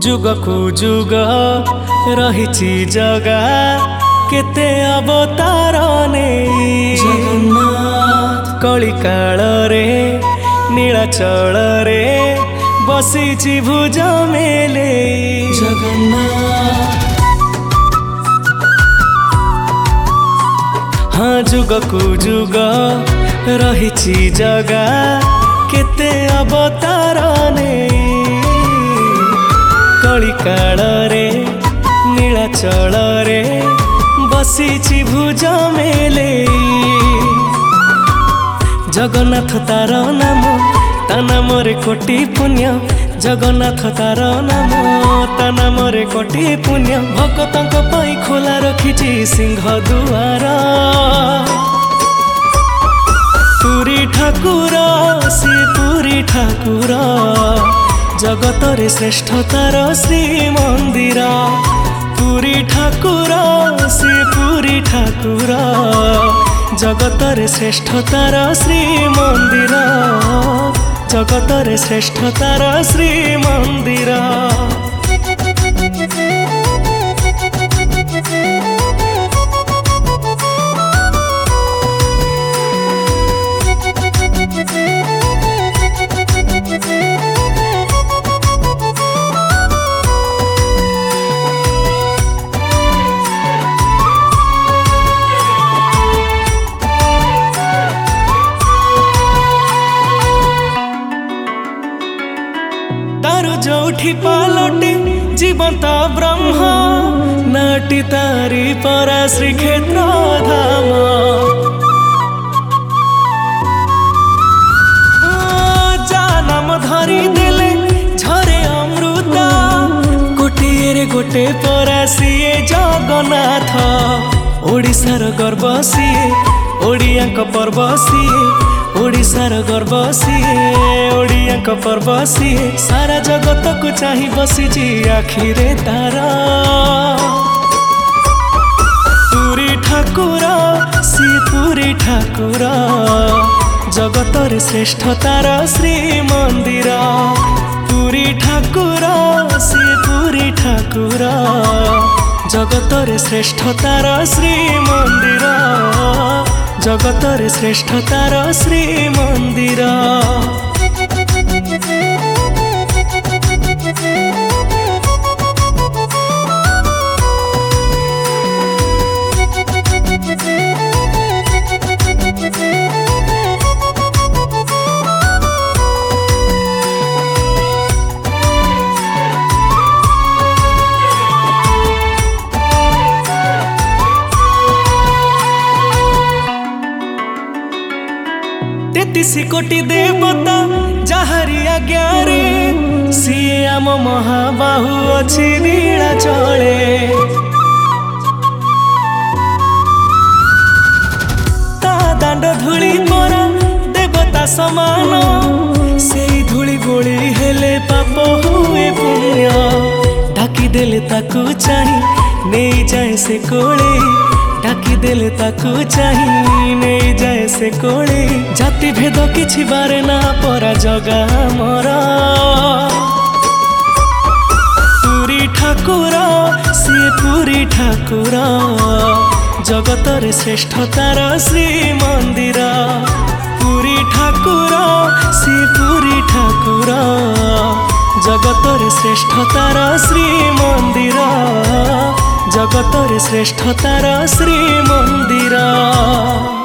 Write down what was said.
जुगकु जुग रहिछि जगा केते अवतार नेई जगन्नाथ कलिकाल रे नीलाचल रे बसिछि भुज मेले जगन्नाथ। हाँ जुगकु जुग रहिछि जगा केते अवतार नेई कलिकाल रे नीलाचल रे बसिछि भुज मेले जगन्नाथ तार नाम ता नाम रे कोटि पुण्य जगन्नाथ तार नाम ता नाम रे कोटि पुण्य भक्तंक पई खोला रखिछि सिंह दुआर पुरी ठाकुर सी पुरी ठाकुर जगत रे श्रेष्ठ तार श्री मंदिर पुरी ठाकुर सी पुरी ठाकुर जगत रे श्रेष्ठ तार श्री मंदिर जगत रे श्रेष्ठ तार श्री मंदिर। जोठी पालटे जीवंत ब्रह्म नाटी तारी परा श्रीक्षेत्र धाम नाम धरी देले झरे अमृत गोटे गोटे परा सीए जगन्नाथ ओडिशार गर्व सीए ओडियांक पर्व सीए ओडिशार गर्व सीए ओडियांक पर्व सीए सारा जगत को चाही बसिछि आखिरे तार पुरी ठाकुर सी पुरी ठाकुर जगत रे श्रेष्ठ तार श्री मंदिर पुरी ठाकुर सी पुरी ठाकुर जगत रे श्रेष्ठ तार श्री मंदिर जगत रे श्रेष्ठ तार श्री मंदिर। तेतीसी कोटि देवता जहारी आज्ञा रे सीए आम महाबाहु अछि नीलाचले ता दांड धूली पर देवता समान से धूली गोली हेले पाप हुए पुण्य ढाकी देले ताकू चाही नहीं जाए से कोले ढाकी देले ताकू चाही नहीं जाए से कोले जाति भेद किछि बारे ना परा जगा मोरा पुरी ठाकुर सी पुरी ठाकुर जगत रे श्रेष्ठ तार श्री मंदिर पुरी ठाकुर सी पुरी ठाकुर जगत रे श्रेष्ठ तार श्री मंदिर जगत रे श्रेष्ठ तार श्री मंदिर।